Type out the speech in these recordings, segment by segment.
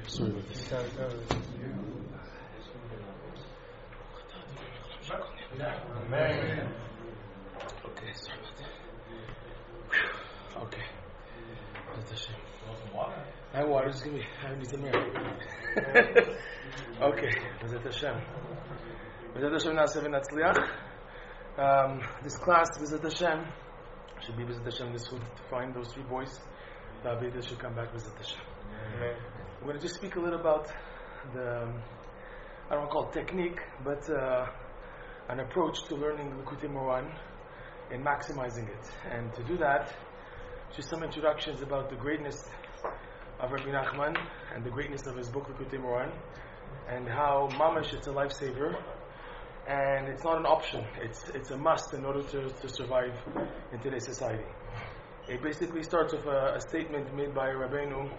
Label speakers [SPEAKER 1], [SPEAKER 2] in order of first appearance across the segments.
[SPEAKER 1] Sorry about this. Okay, sorry about that. Okay. I have water. Just give me. I need some air. Okay. Bezat Hashem. Bezat Hashem Na'aseh v'Natzliach. This class, Bezat Hashem, should be Bezat Hashem this week to find those three boys. The Abeda should come back Bezat Hashem. We're going to just speak a little about the, I don't want to call it technique, but an approach to learning Likutei Moharan and maximizing it. And to do that, just some introductions about the greatness of Rabbi Nachman and the greatness of his book Likutei Moharan, and how mamash, it's a lifesaver, and it's not an option. It's a must in order to survive in today's society. It basically starts with a statement made by Rabbeinu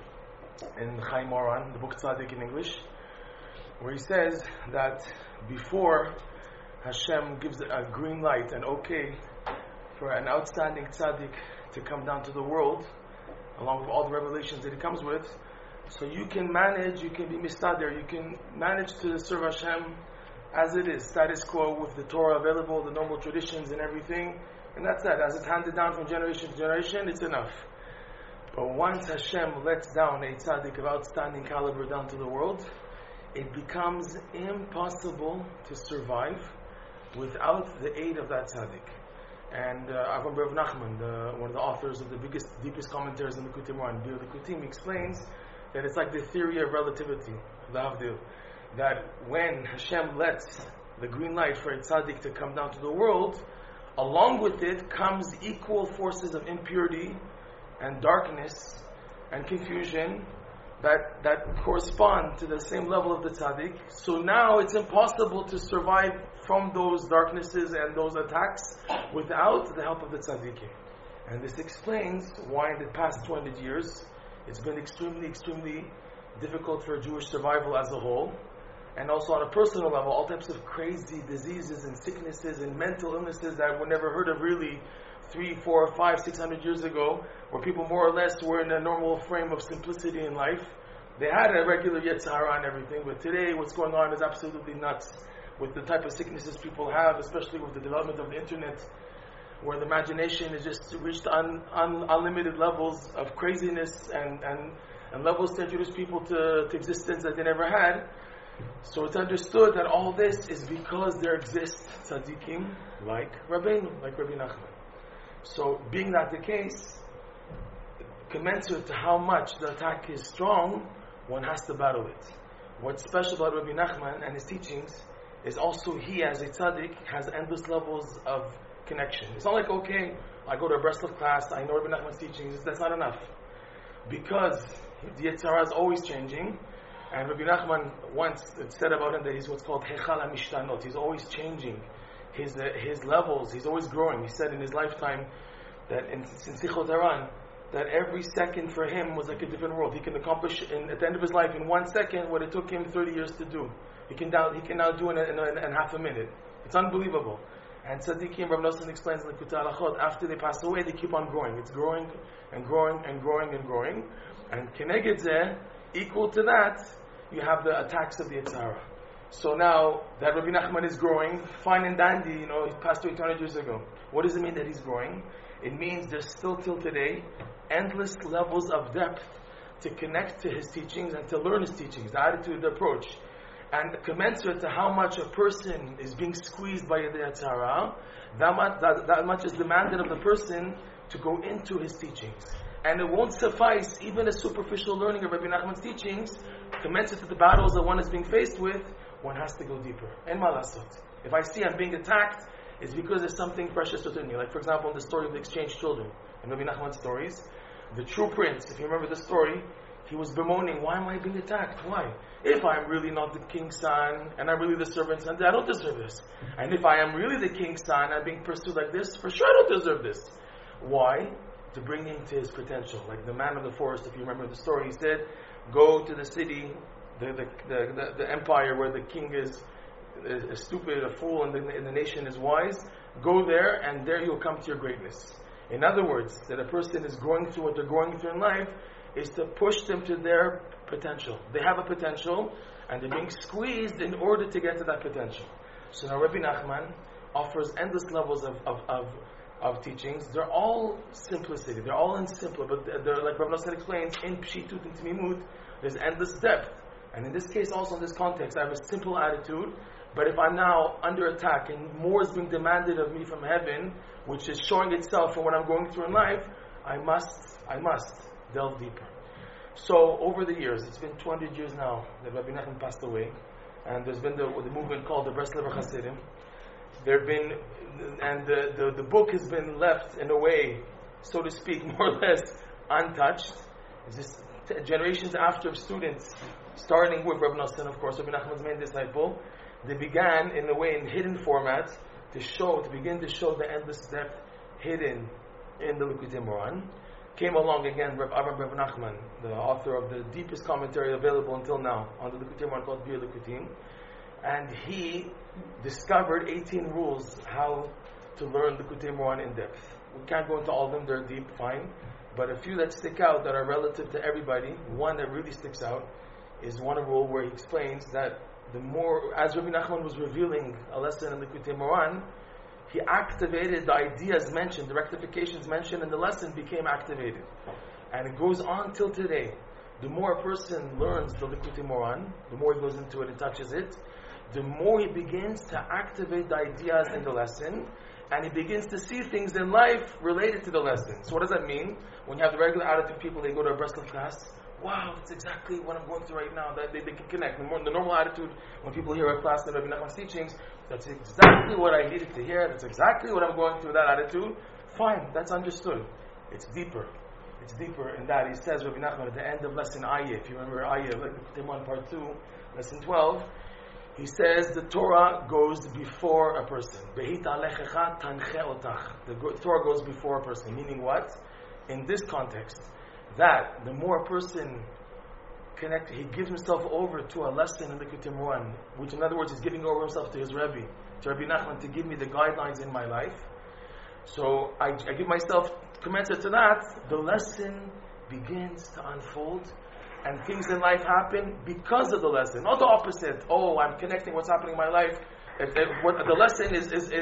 [SPEAKER 1] in Chaim Moharan, the book Tzaddik in English, where he says that before Hashem gives a green light, an okay, for an outstanding tzaddik to come down to the world, along with all the revelations that he comes with, so you can manage, you can be mistader, you can manage to serve Hashem as it is, status quo, with the Torah available, the normal traditions and everything, and that's that. As it's handed down from generation to generation, it's enough. But once Hashem lets down a tzaddik of outstanding caliber down to the world, it becomes impossible to survive without the aid of that tzaddik. And Avram Rav Nachman, one of the authors of the deepest commentaries on the Likutei Moharan, Bir Likutim, explains that it's like the theory of relativity, the Havdil, that when Hashem lets the green light for a tzaddik to come down to the world, along with it comes equal forces of impurity and darkness and confusion that correspond to the same level of the tzaddik. So now it's impossible to survive from those darknesses and those attacks without the help of the tzaddikim. And this explains why in the past 200 years it's been extremely, extremely difficult for Jewish survival as a whole. And also on a personal level, all types of crazy diseases and sicknesses and mental illnesses that were never heard of really 3, 4, 5, 600 years ago, where people more or less were in a normal frame of simplicity in life. They had a regular Yetzer Hara and everything, but today what's going on is absolutely nuts with the type of sicknesses people have, especially with the development of the internet, where the imagination has just reached unlimited levels of craziness and levels to introduce people to existence that they never had. So it's understood that all this is because there exists tzaddikim like Rabbeinu, like Rabbi Nachman. So being that the case, commensurate to how much the attack is strong, one has to battle it. What's special about Rabbi Nachman and his teachings is also he, as a tzaddik, has endless levels of connection. It's not like, okay, I go to a Breslov class, I know Rabbi Nachman's teachings, that's not enough. Because the Yetzer Hara is always changing, and Rabbi Nachman once said about him that he's what's called Hechal HaMishtanot. He's always changing his levels, he's always growing. He said in his lifetime that in Sichot Haran, that every second for him was like a different world. He can accomplish at the end of his life in 1 second what it took him 30 years to do. He can now do it in half a minute. It's unbelievable. And Tzaddikim, Rav Nosson explains in the Likutei Halachot, after they pass away, they keep on growing. It's growing and growing and growing and growing. And Keneged Zeh, equal to that, you have the attacks of the Yetzer Hara. So now that Rabbi Nachman is growing, fine and dandy, he passed away 200 years ago. What does it mean that he's growing? It means there's still till today endless levels of depth to connect to his teachings and to learn his teachings, the attitude, the approach. And commensurate to how much a person is being squeezed by the Yetzer Hara, that much is demanded of the person to go into his teachings. And it won't suffice even a superficial learning of Rabbi Nachman's teachings. Commensurate to the battles that one is being faced with, one has to go deeper. En ma lasot. If I see I'm being attacked, it's because there's something precious within me. Like, for example, in the story of the exchanged children, in Rabbi Nachman's stories, the true prince, if you remember the story, he was bemoaning, why am I being attacked? Why? If I'm really not the king's son, and I'm really the servant's son, I don't deserve this. And if I am really the king's son, I'm being pursued like this, for sure I don't deserve this. Why? To bring him to his potential. Like the man of the forest, if you remember the story, he said, go to the city, the empire where the king is stupid, a fool, and the nation is wise. Go there, and there you'll come to your greatness. In other words, that a person is going through what they're going through in life, is to push them to their potential. They have a potential, and they're being squeezed in order to get to that potential. So now Rabbi Nachman offers endless levels of teachings. They're all simplicity. They're all in simpler, but they're like Rabbi Nosson explains, in Pshitut and Tmimut, there's endless depth. And in this case, also in this context, I have a simple attitude, but if I'm now under attack and more is being demanded of me from heaven, which is showing itself in what I'm going through in life, I must delve deeper. So over the years, it's been 200 years now that Rabbi Nachman passed away, and there's been the movement called the Breslever Hasidim. The book has been left in a way, so to speak, more or less untouched. It's just generations after students, starting with Rabbi Nosson, of course, Rabbi Nachman's main disciple, they began in a way in hidden format to begin to show the endless depth hidden in the Likutei Moharan. Came along again Rabbi Avraham Nachman, the author of the deepest commentary available until now on the Likutei Moharan called Bir Likutim, and he discovered 18 rules how to learn the Likutei Moharan in depth. We can't go into all of them, they're deep, fine, but a few that stick out that are relative to everybody. One that really sticks out is one rule where he explains that the more, as Rabbi Nachman was revealing a lesson in the Likutei Moharan, he activated the ideas mentioned, the rectifications mentioned in the lesson became activated. And it goes on till today. The more a person learns the Likutei Moharan, the more he goes into it and touches it, the more he begins to activate the ideas in the lesson, and he begins to see things in life related to the lesson. So what does that mean? When you have the regular attitude people, they go to a Breslov class, wow, that's exactly what I'm going through right now. That they can connect. The normal attitude when people hear a class in Rabbi Nachman's teachings, that's exactly what I needed to hear. That's exactly what I'm going through. That attitude, fine, that's understood. It's deeper. It's deeper in that. He says, Rabbi Nachman, at the end of lesson Ayyeh, if you remember Ayyeh, like Timon part 2, lesson 12, he says the Torah goes before a person. The Torah goes before a person. Meaning what? In this context, that the more a person connected, he gives himself over to a lesson in the Likutei Moharan, which in other words is giving over himself to his Rebbe, to Rabbi Nachman, to give me the guidelines in my life. So I give myself commensurate to that, the lesson begins to unfold, and things in life happen because of the lesson, not the opposite. Oh, I'm connecting what's happening in my life. What the lesson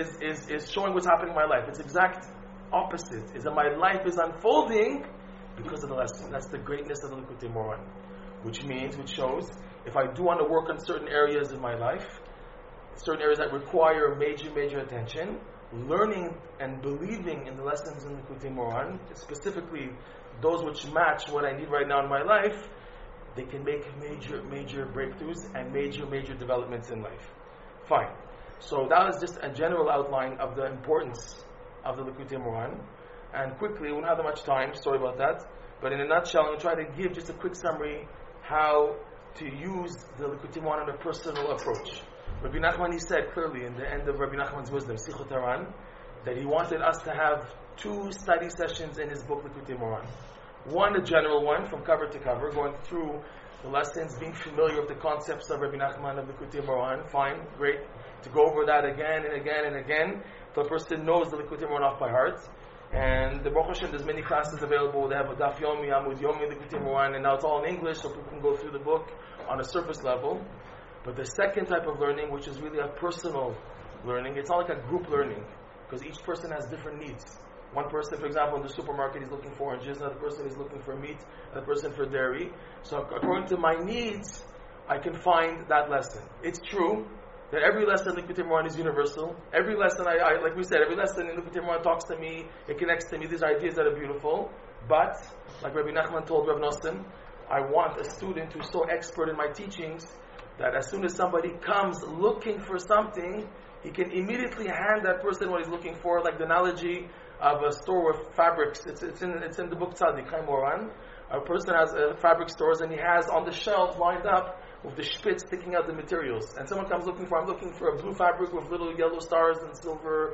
[SPEAKER 1] is showing what's happening in my life. It's exact opposite. Is that my life is unfolding because of the lesson. That's the greatness of the Likutei Moharan, which shows, if I do want to work on certain areas in my life, certain areas that require major attention, learning and believing in the lessons in the Likutei Moharan, specifically those which match what I need right now in my life, they can make major breakthroughs and major developments in life. Fine. So that was just a general outline of the importance of the Likutei Moharan. And quickly, we don't have that much time, sorry about that, but in a nutshell, I'm going to try to give just a quick summary how to use the Likutei Moharan in a personal approach. Rabbi Nachman, he said clearly in the end of Rabbi Nachman's wisdom, Sichot Haran, that he wanted us to have 2 study sessions in his book Likutei Moharan. One, a general one, from cover to cover, going through the lessons, being familiar with the concepts of Rabbi Nachman of Likutei Moharan. Fine, great. To go over that again and again, so a person knows the Likutei Moharan off by heart. And the Baruch Hashem, there's many classes available. They have a Daf Yomi, Amud Yomi, Likutei Moharan, and now it's all in English, so people can go through the book on a surface level. But the second type of learning, which is really a personal learning, it's not like a group learning, because each person has different needs. One person, for example, in the supermarket is looking for oranges, another person is looking for meat, another person for dairy. So according to my needs, I can find that lesson. It's true that every lesson in Likutei Moharan is universal. Every lesson, like we said, every lesson in Likutei Moharan talks to me, it connects to me, these ideas that are beautiful. But, like Rabbi Nachman told Rav Nosson, I want a student who's so expert in my teachings that as soon as somebody comes looking for something, he can immediately hand that person what he's looking for, like the analogy of a store with fabrics. It's in the book Tzadik, Chaim Moran. A person has fabric stores and he has on the shelves lined up with the spitz sticking out the materials. And someone comes looking for a blue fabric with little yellow stars and silver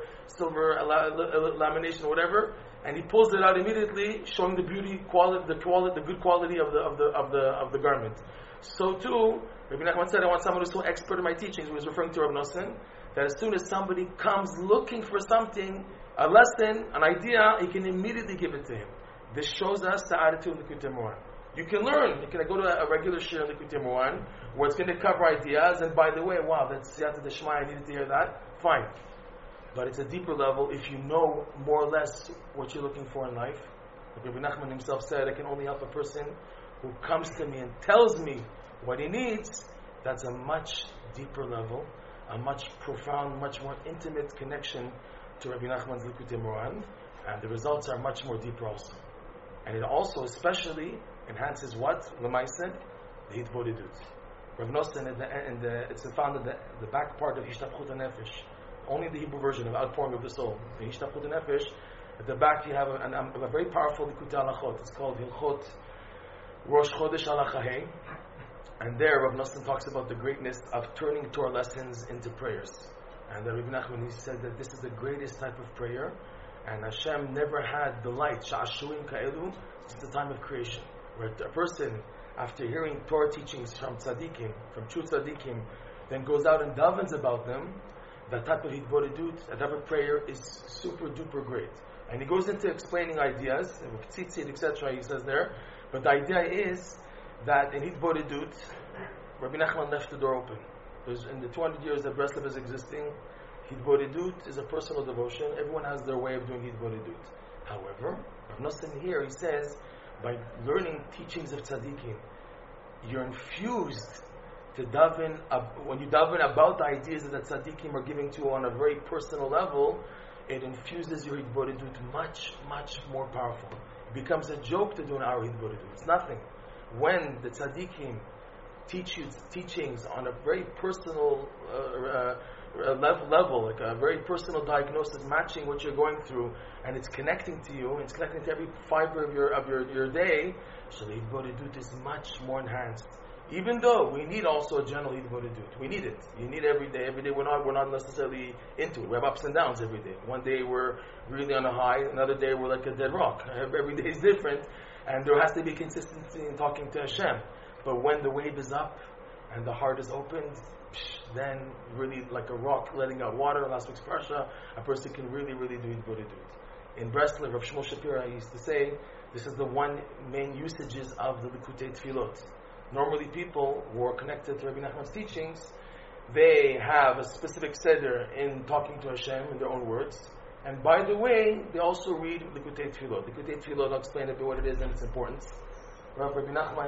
[SPEAKER 1] lamination or whatever. And he pulls it out immediately, showing the beauty, the good quality of the garment. So too, Rabbi Nachman said, I want someone who's so expert in my teachings, who was referring to Rav Nosson, that as soon as somebody comes looking for something, a lesson, an idea, he can immediately give it to him. This shows us the attitude of the Likutei Moharan. You can learn. You can go to a regular shir in Likutei Moharan where it's going to cover ideas, and by the way, wow, that's Siyata Deshmai, I needed to hear that. Fine. But it's a deeper level if you know more or less what you're looking for in life. Like Rabbi Nachman himself said, I can only help a person who comes to me and tells me what he needs. That's a much deeper level, a much profound, much more intimate connection to Rabbi Nachman's Likutei Moharan, and the results are much more deeper also. And it also especially enhances what? L'maaseh, the Hitbodedut. Rav Nosson, it's found in the back part of Hishtapchut HaNefesh, only the Hebrew version of Outpouring of the Soul. In Hishtapchut HaNefesh, at the back you have a very powerful Likutei Halachot. It's called Hilchot Rosh Chodesh Halacha Hey. And there Rav Nosson talks about the greatness of turning Torah lessons into prayers. And Rabbi Nachman, he said that this is the greatest type of prayer, and Hashem never had the light, Sha'ashuim Ka'elu, since the time of creation. Where a person, after hearing Torah teachings from tzaddikim, from true tzaddikim, then goes out and davens about them, that type of hitbodedut, that type of prayer is super duper great. And he goes into explaining ideas, tzitzit, etc., he says there, but the idea is that in hitbodedut, Rabbi Nachman left the door open. In the 200 years that Breslov is existing, hitbodedut is a personal devotion. Everyone has their way of doing hitbodedut. However, Rav Nosson here, he says, by learning teachings of tzaddikim, you're infused to daven, when you daven about the ideas that tzaddikim are giving to you on a very personal level, it infuses your hitbodedut much, much more powerful. It becomes a joke to do an hour hitbodedut. It's nothing. When the tzaddikim teach you teachings on a very personal level, like a very personal diagnosis, matching what you're going through, and it's connecting to you, and it's connecting to every fiber of your day, so the hitbodedut is much more enhanced. Even though we need also a general hitbodedut, we need it. You need every day. Every day we're not necessarily into it. We have ups and downs every day. One day we're really on a high, another day we're like a dead rock. Every day is different, and there has to be consistency in talking to Hashem. But when the wave is up and the heart is opened, then really like a rock letting out water, last week's parsha, a person can really, really do hitbodedut. In Breslov, Rav Shmuel Shapira used to say, this is the one main usages of the Likutei Tfilot. Normally people who are connected to Rabbi Nachman's teachings, they have a specific seder in talking to Hashem in their own words. And by the way, they also read Likutei Tfilot. Likutei Tfilot, I'll explain a bit what it is and its importance. Rabbi Nachman,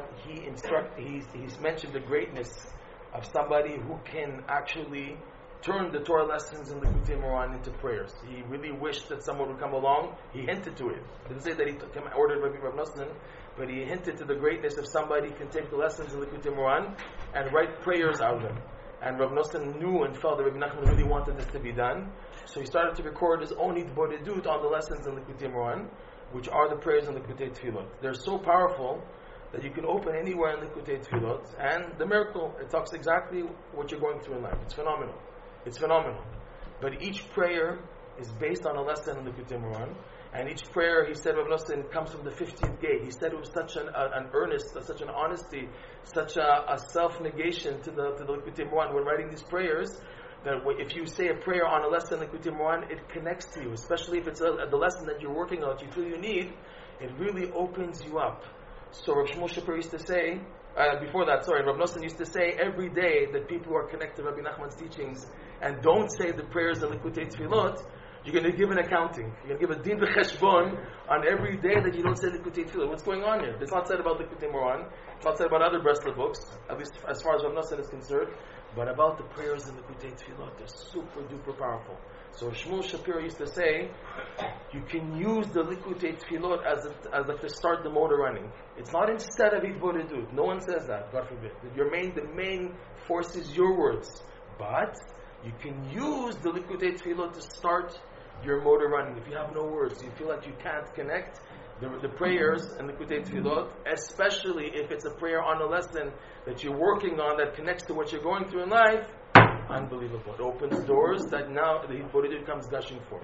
[SPEAKER 1] he's mentioned the greatness of somebody who can actually turn the Torah lessons in Likutei Moharan into prayers. He really wished that someone would come along. He hinted to it. He didn't say that he ordered Rabbi Nosson, but he hinted to the greatness of somebody who can take the lessons in Likutei Moharan and write prayers out of them. And Rabbi Nosson knew and felt that Rabbi Nachman really wanted this to be done. So he started to record his own hitbodedut on the lessons in Likutei Moharan, which are the prayers in Likutei Tfilot. They're so powerful that you can open anywhere in Likutei Tfilot, and the miracle, it talks exactly what you're going through in life. It's phenomenal. It's phenomenal. But each prayer is based on a lesson in Likutei Moharan, and each prayer, he said, Rav Nosson, comes from the 50th gate. He said it was such an earnest, such an honesty, such a self-negation to the Likutei Moharan when writing these prayers, that if you say a prayer on a lesson in Likutei Moharan, it connects to you, especially if it's the lesson that you're working on, that you feel you need, it really opens you up. So Rav Shmuel Shapir used to say, Rav Nosson used to say every day that people who are connected to Rabbi Nachman's teachings and don't say the prayers in Likutei Tfilot, you're going to give an accounting. You're going to give a din v'cheshbon on every day that you don't say Likutei Tfilot. What's going on here? It's not said about Likutei Moharan. It's not said about other Breslov books, at least as far as Rav Nosson is concerned. But about the prayers in Likutei Tfilot, they're super duper powerful. So Shmuel Shapira used to say, you can use the Likutei Tfilot as like to start the motor running. It's not instead of hitbodedut. No one says that, God forbid. The main force is your words. But you can use the Likutei Tfilot to start your motor running. If you have no words, you feel like you can't connect, the prayers and Likutei Tfilot, especially if it's a prayer on a lesson that you're working on that connects to what you're going through in life, unbelievable. It opens doors that now the hitbodedut comes gushing forth.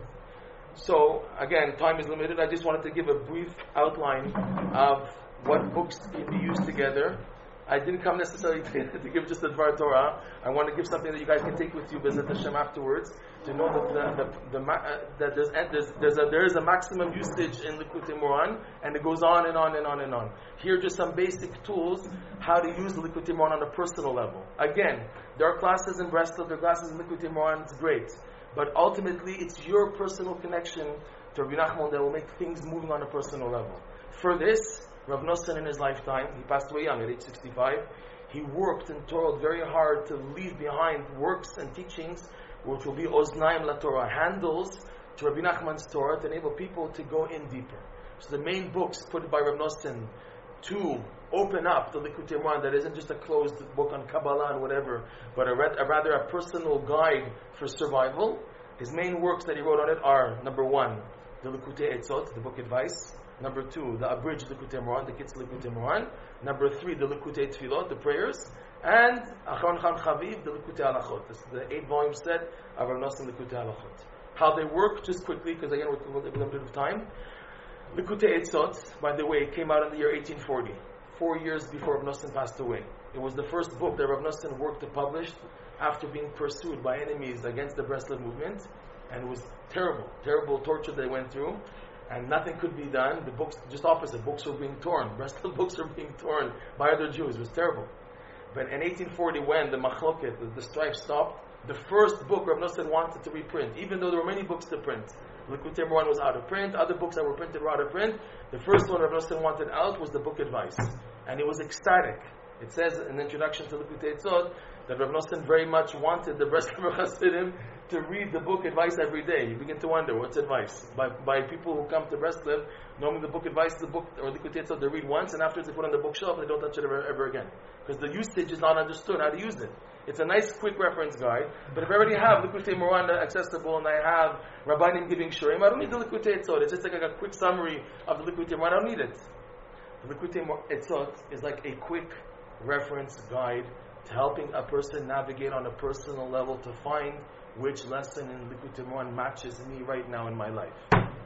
[SPEAKER 1] So, again, time is limited. I just wanted to give a brief outline of what books can be used together I didn't come necessarily to give just the Dvar Torah. I want to give something that you guys can take with you, B'ezrat Hashem, afterwards, to know that there is a maximum usage in Likutei Moran, and it goes on and on and on and on. Here are just some basic tools how to use the Likutei Moran on a personal level. Again, there are classes in Breslov, there are classes in Likutei Moran, it's great. But ultimately, it's your personal connection to Rabbi Nachman that will make things moving on a personal level. For this, Rav Nosson in his lifetime, he passed away young at age 65, he worked and toiled very hard to leave behind works and teachings which will be Oznaim La Torah, handles to Rabbi Nachman's Torah to enable people to go in deeper. So the main books put by Rav Nosson to open up the Likutei Moran that isn't just a closed book on Kabbalah and whatever, but rather a personal guide for survival. His main works that he wrote on it are, number one, the Likutei Etzot, the book advice. Number two, the abridged Likutei Moran, the Kitz Likutei Moran. Number three, the Likutei Tfilot, the prayers. And Achron Chan Chaviv, the Likutei Halachot. This is the 8-volume set of Rav Nosson Likutei Halachot. How they work, just quickly, because again we're a little bit of time. Likutei Etzot, by the way, came out in the year 1840, 4 years before Rav Nosson passed away. It was the first book that Rav Nosson worked to publish after being pursued by enemies against the Breslov movement. And it was terrible, terrible torture they went through. And nothing could be done. The books, just opposite, books were being torn. Breslov books were being torn by other Jews. It was terrible. But in 1840, when the machloket, the strife stopped, the first book Rav Nosson wanted to reprint, even though there were many books to print. Likutei Moran was out of print, other books that were printed were out of print. The first one Rav Nosson wanted out was the book Advice. And he was ecstatic. It says in the introduction to Likutei Etzot that Rav Nosson very much wanted the Breslov Hasidim to read the book Advice every day. You begin to wonder, what's advice? By people who come to Breslov, normally the book Advice is the book, or Likutei Etzot, they read once, and afterwards they put it on the bookshelf and they don't touch it ever again. Because the usage is not understood, how to use it. It's a nice quick reference guide, but if I already have Likutei Moran accessible and I have Rabbanim giving Shurim, I don't need the Likutei Etzot. It's just like a quick summary of the Likutei Moran. I don't need it. The Likutei Etzot is like a quick reference guide to helping a person navigate on a personal level to find which lesson in Likutei Moran matches me right now in my life.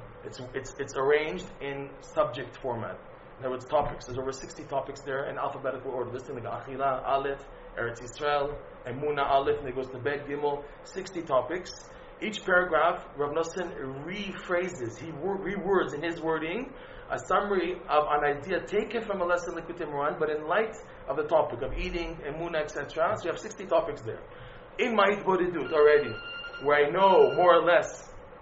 [SPEAKER 1] It's arranged in subject format. In other words, topics. There's over 60 topics there in alphabetical order. Listing like Achila, Aleph, Eretz Yisrael, Emuna, Aleph, and it goes to Bet, Gimel. 60 topics. Each paragraph, Rav Nosson rephrases. He rewords in his wording a summary of an idea taken from a lesson in Likutei Moran, but in light of the topic of eating, Emuna, etc. So you have 60 topics there. In my Hitbodedut already, where I know more or less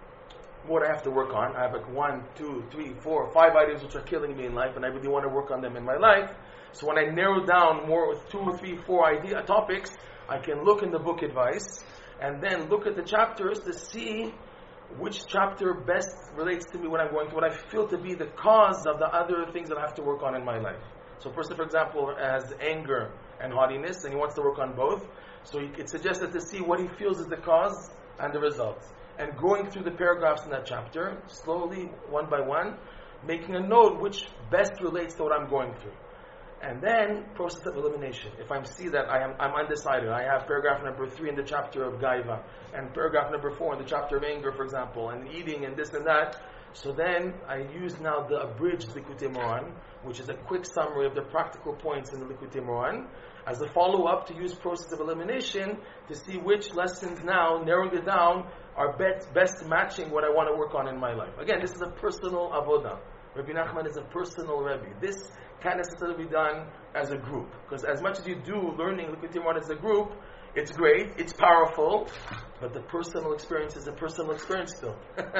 [SPEAKER 1] what I have to work on. I have like 1, 2, 3, 4, 5 items which are killing me in life, and I really want to work on them in my life. So when I narrow down more 2, 3, 4 topics, I can look in the book Advice, and then look at the chapters to see which chapter best relates to me, what I'm going through, what I feel to be the cause of the other things that I have to work on in my life. So a person, for example, has anger and haughtiness, and he wants to work on both. So it's suggested to see what he feels is the cause and the results. And going through the paragraphs in that chapter, slowly, one by one, making a note which best relates to what I'm going through. And then, process of elimination. If I see that I'm undecided, I have paragraph number 3 in the chapter of Gaiva, and paragraph number 4 in the chapter of anger, for example, and eating and this and that, so then I use now the abridged Likutei Moran, which is a quick summary of the practical points in the Likutei Moran, as a follow-up to use process of elimination to see which lessons now, narrowing it down, are best matching what I want to work on in my life. Again, this is a personal avodah. Rabbi Nachman is a personal Rebbe. This can't necessarily be done as a group, because as much as you do learning Likutei Moran as a group, it's great, it's powerful, but the personal experience is a personal experience still.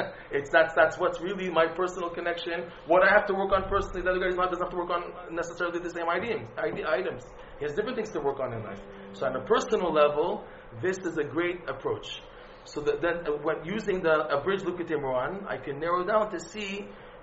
[SPEAKER 1] That's what's really my personal connection. What I have to work on personally, the other guy doesn't have to work on necessarily the same items. He has different things to work on in life. So on a personal level, this is a great approach. So then when using the abridged Likutei Moran, I can narrow down to see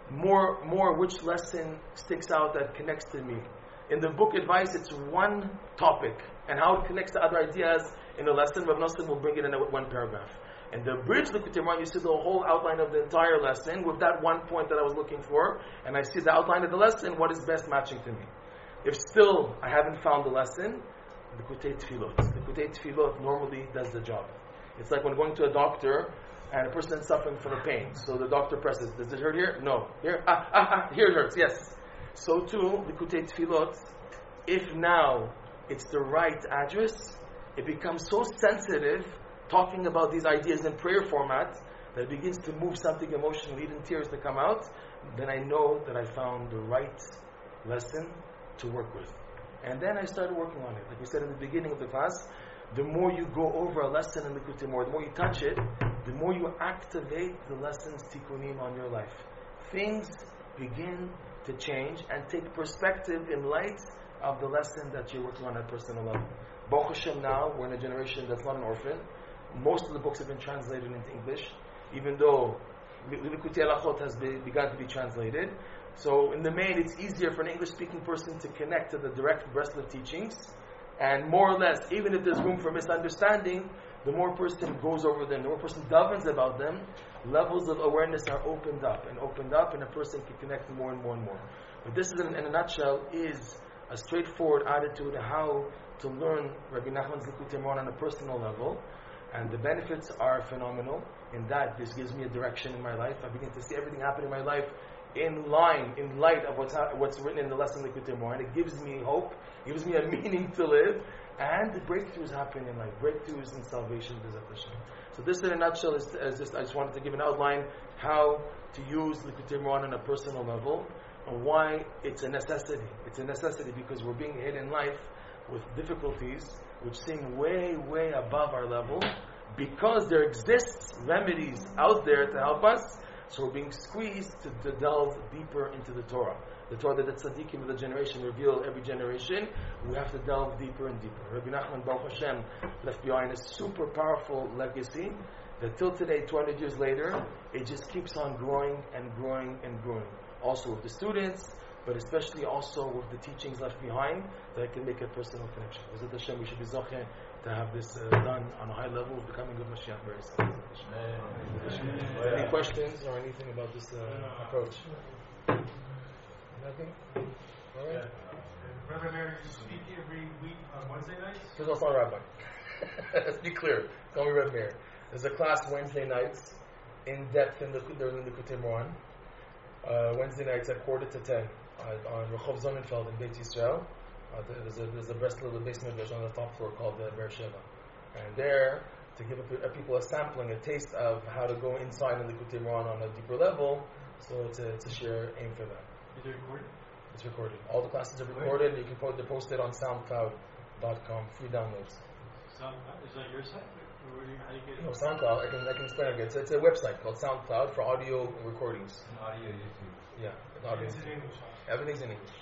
[SPEAKER 1] more which lesson sticks out that connects to me. In the book Advice, it's one topic, and how it connects to other ideas in a lesson, Rav Nosson will bring it in one paragraph. In the abridged Likutei Moran, you see the whole outline of the entire lesson with that one point that I was looking for, and I see the outline of the lesson, what is best matching to me. If still I haven't found the lesson, Likutei Tfilot. Likutei Tfilot normally does the job. It's like when going to a doctor and a person is suffering from a pain. So the doctor presses, does it hurt here? No. Here? Here it hurts, yes. So too, Likutei Tfilot if now it's the right address, it becomes so sensitive, talking about these ideas in prayer format, that it begins to move something emotionally, even tears to come out, then I know that I found the right lesson to work with. And then I started working on it. Like we said in the beginning of the class, the more you go over a lesson in Likutei Moharan, the more you touch it, the more you activate the lessons tikkunim on your life. Things begin to change and take perspective in light of the lesson that you're working on at a personal level. Baruch Hashem, now we're in a generation that's not an orphan. Most of the books have been translated into English, even though Likutei Halachot has begun to be translated. So in the main, it's easier for an English-speaking person to connect to the direct Breslev teachings, and more or less, even if there's room for misunderstanding, the more a person goes over them, the more a person davens about them, levels of awareness are opened up, and a person can connect more and more and more. But this is, in a nutshell, is a straightforward attitude of how to learn Rabbi Nachman's Likutei Moharan on a personal level, and the benefits are phenomenal. In that, this gives me a direction in my life. I begin to see everything happen in my life in light of what's written in the lesson Likutei Moharan. It gives me hope, it gives me a meaning to live, and breakthroughs happen in life, breakthroughs in salvation. So this, in a nutshell, is just, I just wanted to give an outline how to use Likutei Moharan on a personal level, and why it's a necessity. It's a necessity because we're being hit in life with difficulties which seem way, way above our level, because there exists remedies out there to help us. So we're being squeezed to delve deeper into the Torah. The Torah that the tzaddikim of the generation reveal every generation, we have to delve deeper and deeper. Rabbi Nachman, Baruch Hashem, left behind a super powerful legacy that till today, 200 years later, it just keeps on growing and growing and growing. Also with the students, but especially also with the teachings left behind, that can make a personal connection. B'ezrat Hashem, we should be zocheh to have this done on a high level of becoming of Mashiach very soon. Any questions or anything about this approach? Nothing? All right.
[SPEAKER 2] Rabbi Meir, you speak every week on Wednesday nights?
[SPEAKER 1] There's also a rabbi. Let's be clear. Call me Rabbi Meir. There's a class Wednesday nights, in depth in the Likutei Moharan. Wednesday nights at 9:45 on Rehov Sonnenfeld in Beit Yisrael. There's a Breslev basement on the top floor called the Beersheba. And there, to give people a sampling, a taste of how to go inside in the Likutei Moharan on a deeper level, so it's a sheer aim for that.
[SPEAKER 2] Is it recorded?
[SPEAKER 1] It's recorded. All the classes are recorded. You can they're posted on SoundCloud.com, free downloads.
[SPEAKER 2] Is that your site? Or how do you get it?
[SPEAKER 1] No, SoundCloud, I can explain it. It's a website called SoundCloud for audio recordings.
[SPEAKER 3] And audio YouTube.
[SPEAKER 1] Yeah, audio.
[SPEAKER 2] It's in English.
[SPEAKER 1] Everything's in English.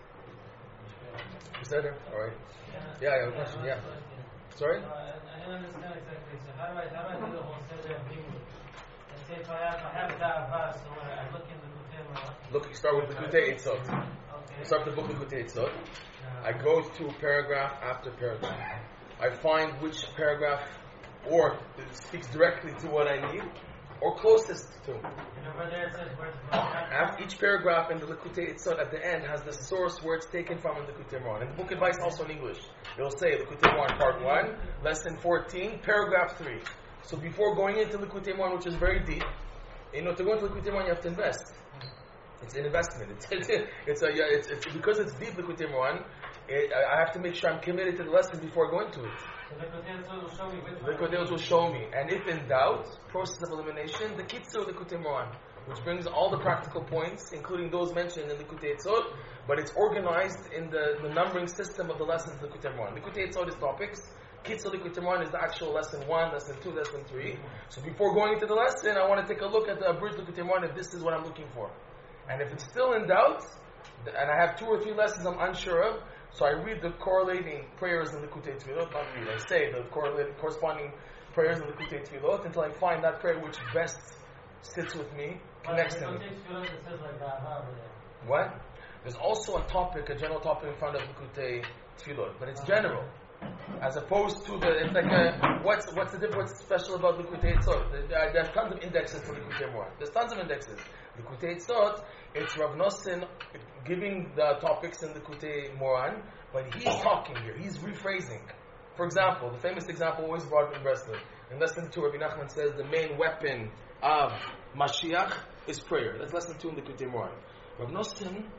[SPEAKER 1] You said it? Alright. Yeah, I have a question. Yeah. Sorry?
[SPEAKER 4] I don't understand exactly. So how do I do the whole seder of Limud? Let's say if I have that verse, so when I look in the Likutei Moharan.
[SPEAKER 1] Look, you start with the Likutei Eitzot.
[SPEAKER 4] Okay.
[SPEAKER 1] You start the book Likutei Eitzot. I go through paragraph after paragraph. I find which paragraph or it speaks directly to what I need, or closest to.
[SPEAKER 4] And over there it says where it's from.
[SPEAKER 1] Each paragraph in the Likutei Eitzot at the end has the source where it's taken from in the Likutei Moharan. And the book advice also in English. It'll say Likutei Moharan part 1, lesson 14, paragraph 3. So before going into Likutei Moharan, which is very deep, to go into Likutei Moharan you have to invest. It's an investment. It's because it's deep Likutei Moharan. I have to make sure I'm committed to the lesson before I go into it.
[SPEAKER 4] So the Likutei will show me which one.
[SPEAKER 1] The Likutei will show me. And if in doubt, process of elimination, the Kitzur of Likutei Moharan, which brings all the practical points, including those mentioned in Likutei Eitzot, but it's organized in the numbering system of the lessons of Likutei Moharan. Likutei Eitzot is topics. Kitzur Likutei Moharan is the actual lesson 1, lesson 2, lesson 3. So before going into the lesson, I want to take a look at the abridged Likutei Moharan if this is what I'm looking for. And if it's still in doubt, and I have 2 or 3 lessons I'm unsure of, so I read the correlating prayers in Likutei Tefillot, not read, I say the corresponding prayers in Likutei Tefillot until I find that prayer which best sits with me, connects to me.
[SPEAKER 4] It says like that over there.
[SPEAKER 1] What? There's also a general topic in front of Likutei Tefillot, but it's general. As opposed to it's like what's the difference? What's special about Likutei Eitzot? There's tons of indexes for Likutei Moharan. There's tons of indexes. Likutei Eitzot, it's Rav Nosson giving the topics in Likutei Moharan, but he's talking here. He's rephrasing. For example, the famous example always brought in Breslev. In lesson 2, Rabbi Nachman says the main weapon of Mashiach is prayer. That's lesson 2 in Likutei Moharan. Rav Nosson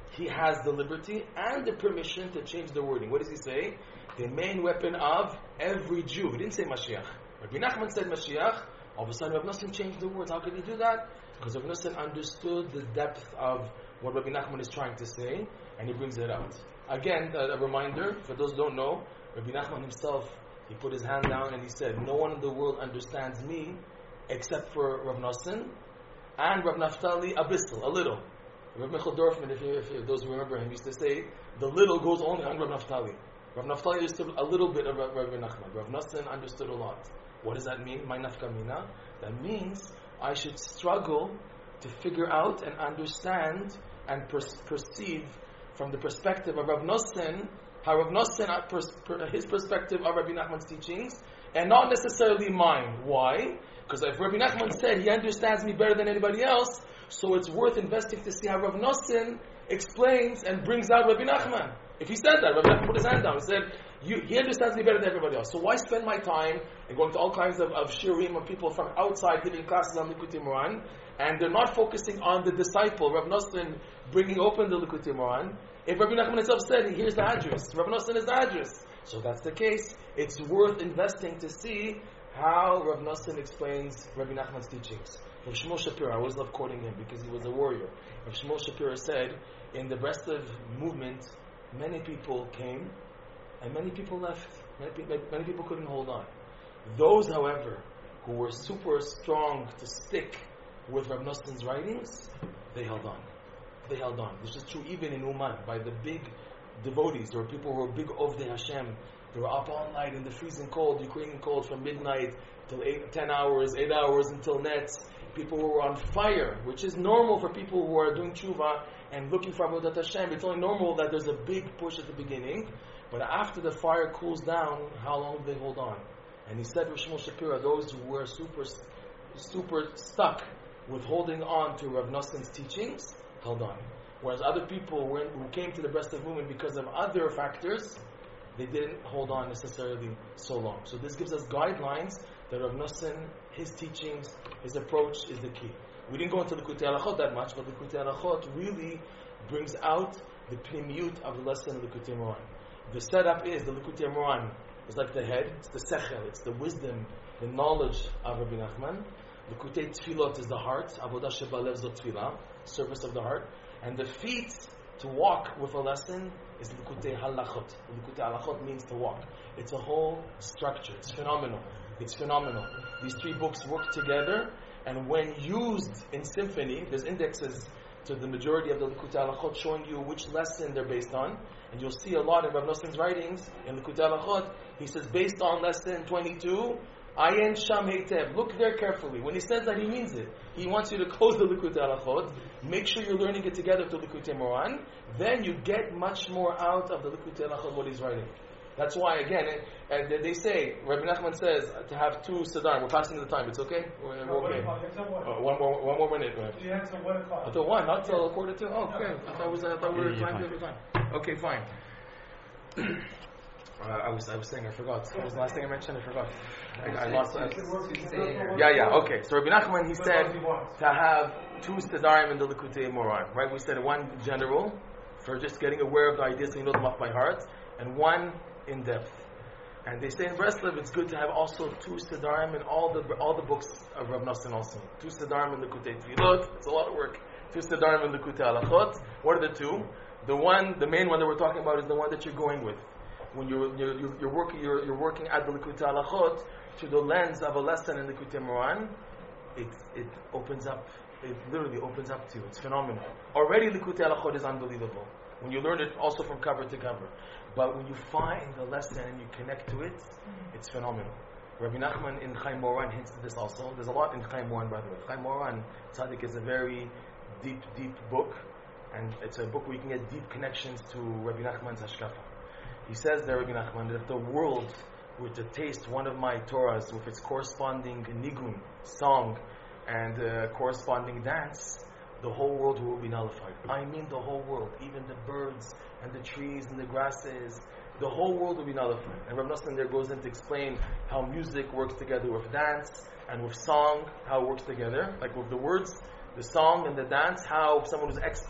[SPEAKER 1] he has the liberty and the permission to change the wording. What does he say? The main weapon of every Jew. He didn't say Mashiach. Rabbi Nachman said Mashiach. All of a sudden, Rabbi Nosson changed the words. How could he do that? Because Rabbi Nosson understood the depth of what Rabbi Nachman is trying to say, and he brings it out. Again, a reminder, for those who don't know, Rabbi Nachman himself, he put his hand down and he said, no one in the world understands me except for Rav Nosson and Rav Naftali Abyssal, a little. Rav Michael Dorfman, if those who remember him, used to say, the little goes only on Rav Naftali. Rav Naftali understood a little bit of Rabbi Nachman. Rav Nosson understood a lot. What does that mean? My nafka mina. That means I should struggle to figure out and understand and perceive from the perspective of Rav Nosson, how Rav Nosson, his perspective of Rabbi Nachman's teachings, and not necessarily mine. Why? Because if Rabbi Nachman said he understands me better than anybody else, so it's worth investing to see how Rav Nosson explains and brings out Rabbi Nachman. If he said that, Rabbi Nachman put his hand down. He said, he understands me better than everybody else. So why spend my time and going to all kinds of shiurim of people from outside giving classes on Likutei Moharan, and they're not focusing on the disciple, Rav Nosson, bringing open the Likutei Moharan. If Rabbi Nachman himself said, here's the address, Rav Nosson is the address. So that's the case. It's worth investing to see how Rav Nosson explains Rabbi Nachman's teachings. Rav Shmuel Shapira, I always love quoting him because he was a warrior. Rav Shmuel Shapira said, in the Breslov movement, many people came and many people left. Many people couldn't hold on. Those, however, who were super strong to stick with Rav Nosson's writings, they held on. They held on. This is true even in Uman, by the big devotees. There were people who were big Ovdei Hashem. They were up all night in the freezing cold, Ukrainian cold, from midnight till 8 hours until nets. People who were on fire, which is normal for people who are doing tshuva and looking for Avodat Hashem. It's only normal that there's a big push at the beginning, but after the fire cools down, how long do they hold on? And he said, Rav Shmuel Shapira, those who were super stuck with holding on to Rav Nosson's teachings, held on. Whereas other people who came to the Breslov movement because of other factors, they didn't hold on necessarily so long. So this gives us guidelines that Rav Nosson, his teachings, his approach is the key. We didn't go into the Likutei Halachot that much, but the Likutei Halachot really brings out the pnimiyut of the lesson of the Likutei Moharan. The setup is, the Likutei Moharan is like the head, it's the sechel, it's the wisdom, the knowledge of Rabbi Nachman. Likutei Tfilot is the heart, Avodah Shebalev Zot Tfilah, service of the heart. And the feet to walk with a lesson is Likutei Halachot. Likutei Halachot means to walk. It's a whole structure. It's phenomenal. It's phenomenal. These three books work together, and when used in symphony, there's indexes to the majority of the Likutei Halachot showing you which lesson they're based on. And you'll see a lot in Rav Nosson's writings in Likutei Halachot. He says, based on lesson 22, Ayin Sham Heitev. Look there carefully. When he says that, he means it. He wants you to close the Likutei Halachot, make sure you're learning it together to Likutei Moharan, then you get much more out of the Likutei Halachot what he's writing. That's why, again, they say, Rabbi Nachman says to have 2 Siddharim. We're passing the time. It's okay? We're okay. One more minute.
[SPEAKER 2] You have till 1 o'clock.
[SPEAKER 1] Until 1, not till 1:45. Oh, okay. I thought we were trying to be fine. Okay, fine. I was saying, I forgot. What was the last thing I mentioned? I forgot. I lost it. Yeah. Okay. So Rabbi Nachman, he said to have 2 Siddharim in the Likutei Moharan. Right? We said one general, for just getting aware of the ideas so you know them off by heart, and one in depth. And they say in Breslov it's good to have also 2 Siddharim in all the books of Rav Nosson also. 2 Siddharim in Likutei Tfilot. It's a lot of work. 2 Siddharim in Likutei Halachot. What are the 2? The main one that we're talking about is the one that you're going with. When you're working at the Likutei Halachot through the lens of a lesson in Likutei Moharan, it opens up. It literally opens up to you. It's phenomenal. Already Likutei Halachot is unbelievable. When you learn it also from cover to cover. But when you find the lesson and you connect to it, it's phenomenal. Rabbi Nachman in Chaim Moharan hints to this also. There's a lot in Chaim Moharan, by the way. Chaim Moharan, Tzaddik, is a very deep book. And it's a book where you can get deep connections to Rabbi Nachman's Hashkafa. He says there, Rabbi Nachman, that if the world were to taste one of my Torahs with its corresponding nigun, song, and corresponding dance, the whole world will be nullified. I mean the whole world, even the birds and the trees and the grasses, the whole world will be nullified. And Rav Nosson there goes in to explain how music works together with dance and with song, how it works together, like with the words, the song and the dance, how someone who's expert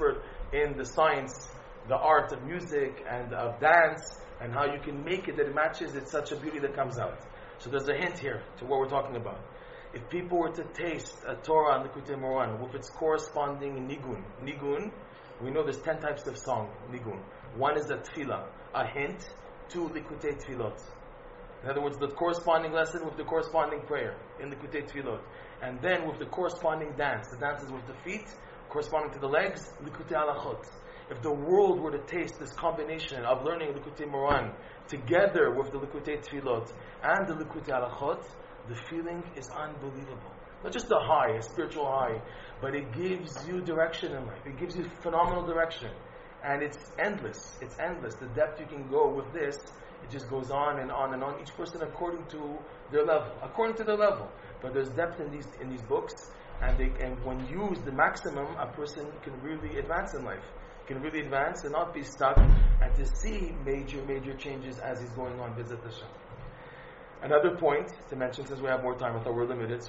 [SPEAKER 1] in the science, the art of music and of dance, and how you can make it that it matches. It's such a beauty that comes out. So there's a hint here to what we're talking about. If people were to taste a Torah and Likutei Moran with its corresponding nigun, we know there's 10 types of song, nigun. One is a tefillah, a hint to Likutei Tefillot. In other words, the corresponding lesson with the corresponding prayer in Likutei Tefillot. And then with the corresponding dance. The dance is with the feet, corresponding to the legs, Likutei Halachot. If the world were to taste this combination of learning Likutei Moran together with the Likutei Tefillot and the Likutei Halachot, the feeling is unbelievable. Not just a high, a spiritual high, but it gives you direction in life. It gives you phenomenal direction. And it's endless. It's endless. The depth you can go with this, it just goes on and on and on. Each person according to their level. According to their level. But there's depth in these books, and when used the maximum, a person can really advance in life. Can really advance and not be stuck, and to see major changes as he's going on. Visit Hashem. Another point to mention, since we have more time, I thought we're limited,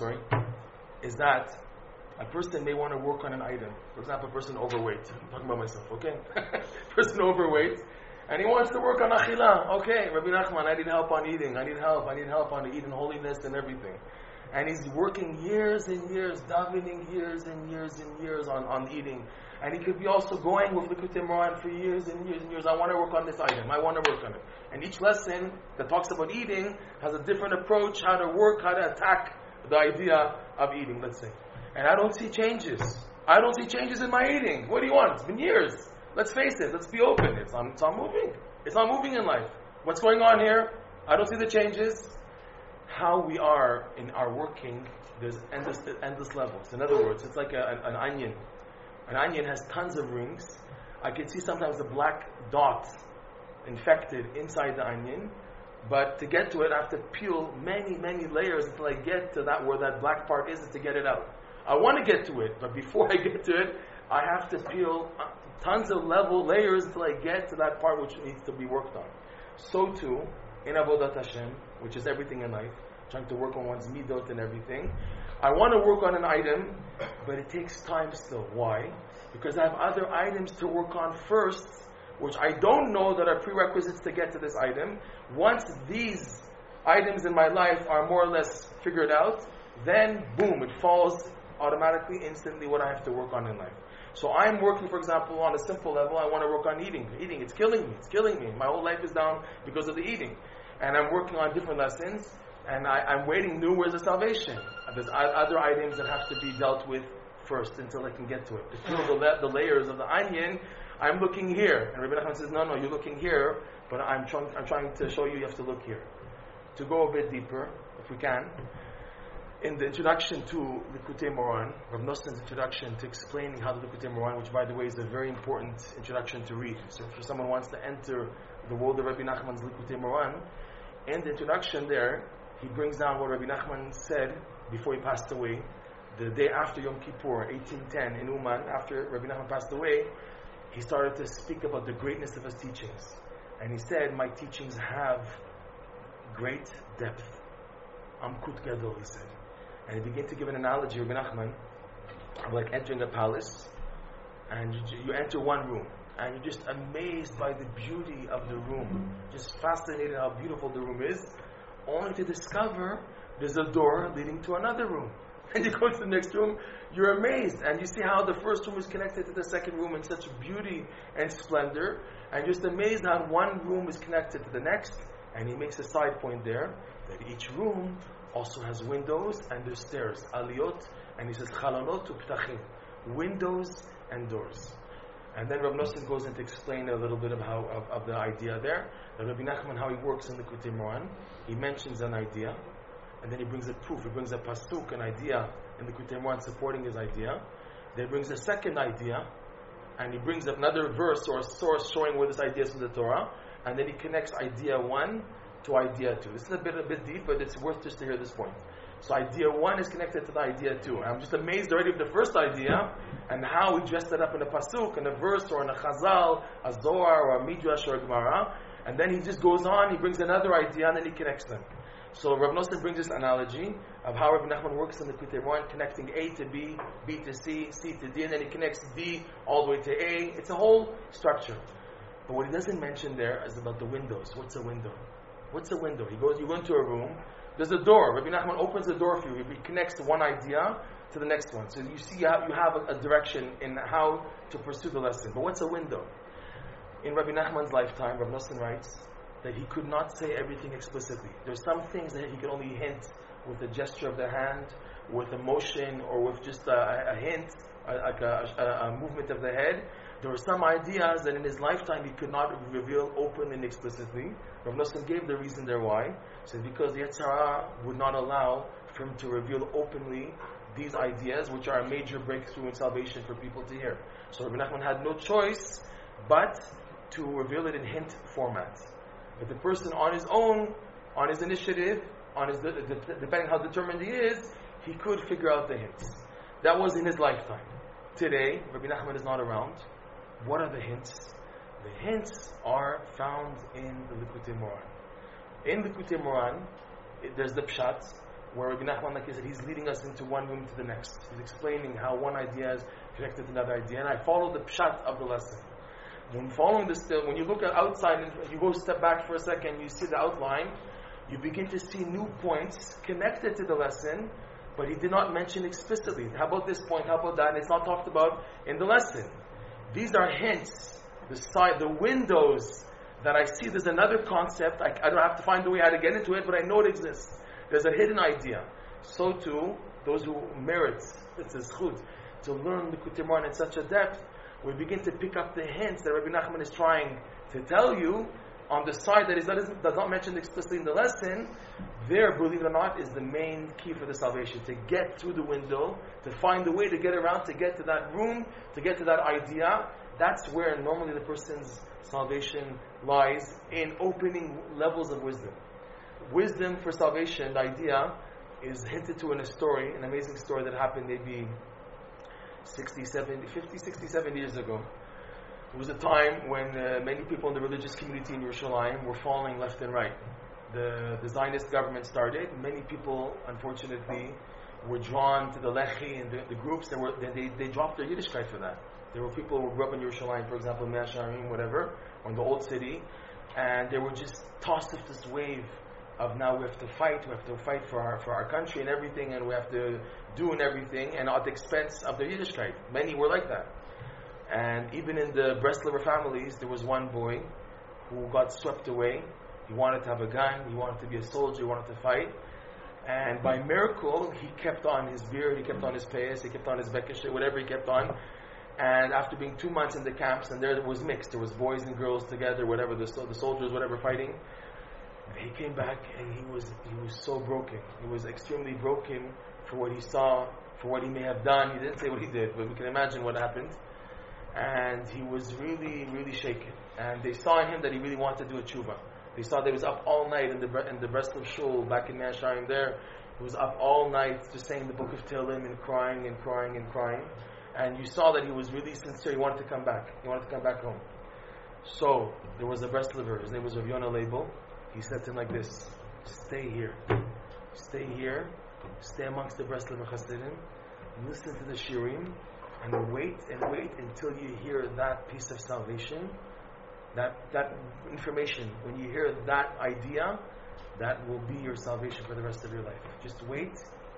[SPEAKER 1] is that a person may want to work on an item. For example, a person overweight. I'm talking about myself, okay? Person overweight, and he wants to work on Achilah. Okay, Rabbi Nachman, I need help on eating. I need help on eating holiness and everything. And he's working years and years, davening years and years on eating. And he could be also going with Likutei Moran for years and years and years. I want to work on this item. I want to work on it. And each lesson that talks about eating has a different approach, how to work, how to attack the idea of eating, let's say. And I don't see changes. I don't see changes in my eating. What do you want? It's been years. Let's face it. Let's be open. It's not moving. It's not moving in life. What's going on here? I don't see the changes. How we are in our working, there's endless levels. In other words, it's like an onion. An onion has tons of rings. I can see sometimes a black dot infected inside the onion, but to get to it, I have to peel many layers until I get to that where that black part is to get it out. I want to get to it, but before I get to it, I have to peel tons of layers until I get to that part which needs to be worked on. So too, in Avodat Hashem, which is everything in life, trying to work on one's midot and everything. I want to work on an item, but it takes time still. Why? Because I have other items to work on first, which I don't know that are prerequisites to get to this item. Once these items in my life are more or less figured out, then boom, it falls automatically, instantly what I have to work on in life. So I'm working, for example, on a simple level. I want to work on eating. Eating, it's killing me. My whole life is down because of the eating. And I'm working on different lessons, and I'm waiting new ways of salvation. There's other items that have to be dealt with first until I can get to it. To peel the layers of the onion, I'm looking here. And Rabbi Nachman says, no, you're looking here, but I'm trying to show you have to look here. To go a bit deeper, if we can, in the introduction to Likutei Moran, Rav Noson's introduction to explaining how the Likutei Moran, which by the way is a very important introduction to read. So if someone wants to enter the world of Rabbi Nachman's Likutei Moran, in the introduction there, he brings down what Rabbi Nachman said before he passed away, the day after Yom Kippur, 1810, in Uman, after Rabbi Nachman passed away. He started to speak about the greatness of his teachings. And he said, my teachings have great depth. Amkut Gadol, he said. And he began to give an analogy, Rabbi Nachman, of like entering a palace, and you enter one room, and you're just amazed by the beauty of the room, just fascinated how beautiful the room is, only to discover there's a door leading to another room. And you go to the next room, you're amazed, and you see how the first room is connected to the second room in such beauty and splendor, and you're just amazed how one room is connected to the next. And he makes a side point there, that each room also has windows and there's stairs, aliyot, and he says chalalot u'ptachim, windows and doors. And then Rav Nosson goes into explain a little bit of the idea there. Rabbi Nachman, how he works in the Likutei Moran, he mentions an idea, and then he brings a proof. He brings a pasuk, an idea in the Likutei Moran supporting his idea. Then he brings a second idea, and he brings another verse or a source showing where this idea is from the Torah, and then he connects idea 1 to idea 2. This is a bit deep, but it's worth just to hear this point. So idea 1 is connected to the idea 2. I'm just amazed already with the first idea and how he dressed it up in a pasuk, in a verse, or in a chazal, a zohar, or a midrash, or a gemara. And then he just goes on, he brings another idea, and then he connects them. So Rav Nosson brings this analogy of how Rabbi Nachman works in the Likutei Moharan, connecting A to B, B to C, C to D, and then he connects D all the way to A. It's a whole structure. But what he doesn't mention there is about the windows. What's a window? What's a window? You go into a room, there's a door. Rabbi Nachman opens the door for you. He connects one idea to the next one. So you see you have a direction in how to pursue the lesson. But what's a window? In Rabbi Nachman's lifetime, Rabbi Nosson writes that he could not say everything explicitly. There's some things that he could only hint with a gesture of the hand, with a motion, or with just a hint, like a movement of the head. There were some ideas that in his lifetime he could not reveal openly and explicitly. Rav Nosson gave the reason there why. So because the Yetzer Hara would not allow for him to reveal openly these ideas, which are a major breakthrough in salvation for people to hear. So Rabbi Nachman had no choice but to reveal it in hint format. But the person on his own, on his initiative, depending how determined he is, he could figure out the hints. That was in his lifetime. Today, Rabbi Nachman is not around. What are the hints? The hints are found in the Likutei Moharan. In the Likutei Moharan, there's the pshat, where Rabbi Nachman, like I said, he's leading us into one room to the next. He's explaining how one idea is connected to another idea, and I follow the pshat of the lesson. When following this, when you look at outside and you go step back for a second, you see the outline, you begin to see new points connected to the lesson, but he did not mention explicitly. How about this point? How about that? And it's not talked about in the lesson. These are hints. The windows that I see. There's another concept. I don't have to find a way how to get into it, but I know it exists. There's a hidden idea. So too, those who merit, it's a zchut, to learn Likutei Moharan in such a depth, we begin to pick up the hints that Rabbi Nachman is trying to tell you on the side that does not mention explicitly in the lesson. There, believe it or not, is the main key for the salvation. To get through the window, to find a way to get around, to get to that room, to get to that idea. That's where normally the person's salvation lies, in opening levels of wisdom. Wisdom for salvation, the idea, is hinted to in a story, an amazing story that happened maybe 50, 60, 70 years ago. It was a time when many people in the religious community in Yerushalayim were falling left and right. The Zionist government started. Many people, unfortunately, were drawn to the Lehi and the groups. They dropped their Yiddishkeit for that. There were people who grew up in Yerushalayim, for example, Mea Shearim, whatever, or in the old city, and they were just tossed with this wave of now we have to fight for our country and everything, and we have to do and everything, and at the expense of their Yiddishkeit. Many were like that. And even in the Breslover families, there was one boy who got swept away. He wanted to have a gun, he wanted to be a soldier, he wanted to fight. And by miracle, he kept on his beard, he kept on his payas, he kept on his bekeshe, whatever he kept on. And after being 2 months in the camps, and there it was mixed, there was boys and girls together, whatever, the soldiers, whatever, fighting. He came back and he was so broken. He was extremely broken for what he saw, for what he may have done. He didn't say what he did, but we can imagine what happened. And he was really, really shaken. And they saw in him that he really wanted to do a tshuva. They saw that he was up all night in the Breslov Shul back in Mea Shearim there. He was up all night just saying the book of Tehillim and crying and crying and crying. And you saw that he was really sincere. He wanted to come back. He wanted to come back home. So there was a Breslover. His name was Rav Yonah Leibel. He said to him like this: stay here. Stay here. Stay amongst the Breslover Hasidim. Listen to the Shirim. And wait until you hear that piece of salvation. That information. When you hear that idea, that will be your salvation for the rest of your life. Just wait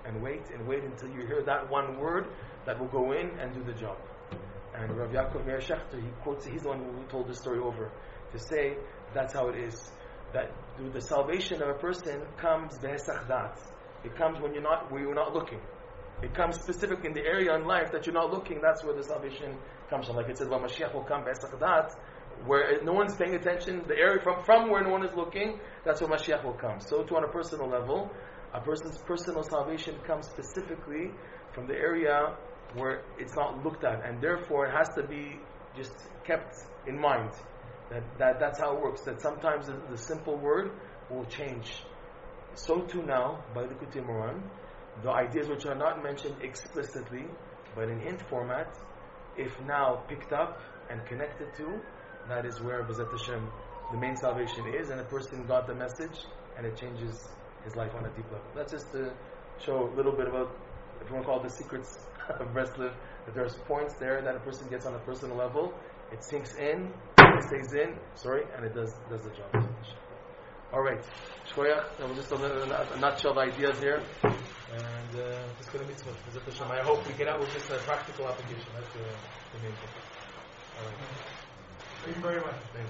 [SPEAKER 1] until you hear that one word that will go in and do the job. And Rav Yaakov Meir Shechter, he quotes, he's the one who told this story over, to say that's how it is. That the salvation of a person comes behesach dat. It comes when you're not looking. It comes specifically in the area in life that you're not looking. That's where the salvation comes from. Like it says, "Well, Mashiach will come behesach dat," where no one's paying attention. The area from where no one is looking, that's where Mashiach will come. So too on a personal level, a person's personal salvation comes specifically from the area where it's not looked at, and therefore it has to be just kept in mind. That's how it works. That sometimes the simple word will change. So too now, by the Likutei Moharan, the ideas which are not mentioned explicitly, but in hint format, if now picked up and connected to, that is where B'ezrat Hashem the main salvation is, and a person got the message, and it changes his life on a deep level. That's just to show a little bit about, if you want to call it the secrets of Breslev, that there's points there that a person gets on a personal level, it sinks in, it stays in, and it does the job. Alright, Shkoyach, that was just a nutshell of ideas here, and it's going to be mitzvah. I hope we get out with this practical application. That's the main thing. Alright.
[SPEAKER 2] Thank you very much.